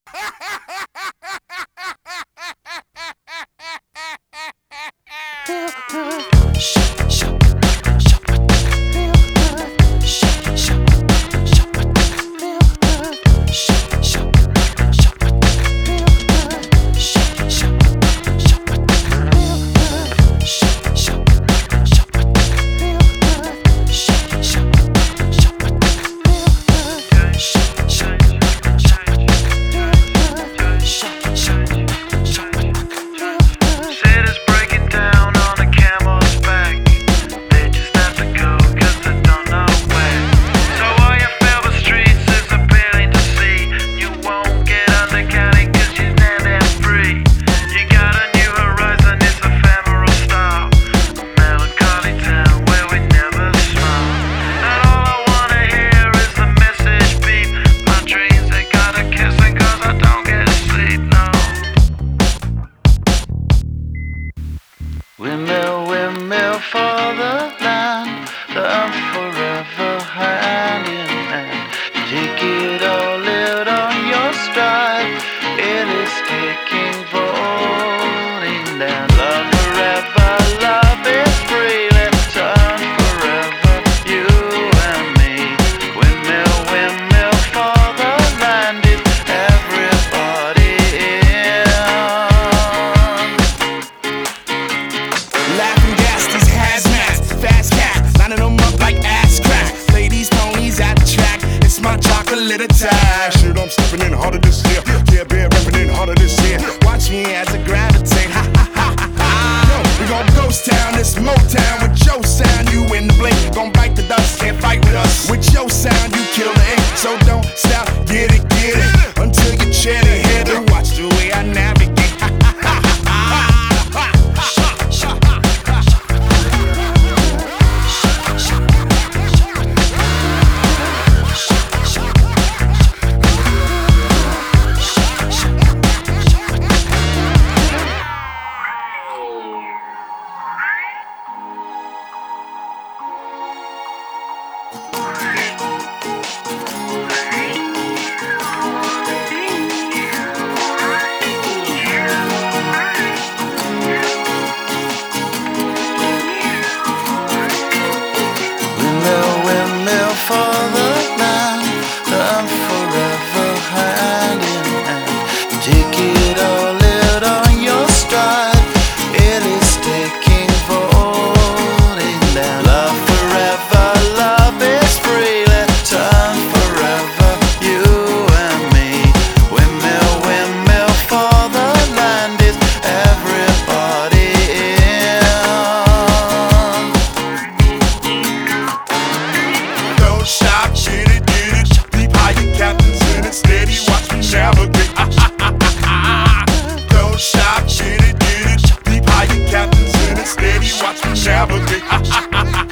Windmill, windmill for the land, I'm forever hand in hand. Take it all, live on your stride. It is taking, falling down. Love forever, love is freely turn forever, you and me. Windmill, windmill for the land, is everybody in. Laughing gas, these hazmats, fast cats, lining them up like ass crack. Ladies, ponies at the track, it's my chocolate attack. Shit, I'm stepping in harder this year. Yeah, bear repping in harder this year. Watch me as I gravitate, ha ha ha ha ha. Yo, we gon' ghost town, this Motown with your sound. You in the blink, gon' bite the dust, can't fight with us. With your sound, you kill the ink, so don't stop, get it, until you chat it, hit it. Watch the way I navigate. Windmill, windmill for the land, I'm forever hand in hand. Take it all, live on your stride. It is taking, falling down. Love forever, love is freely turn forever, you and me. Windmill, windmill for the land, is everybody in. Don't stop, get it, deep higher captains in it, steady, watch me navigate. Don't stop, get it, deep higher captains in it, steady, watch me navigate.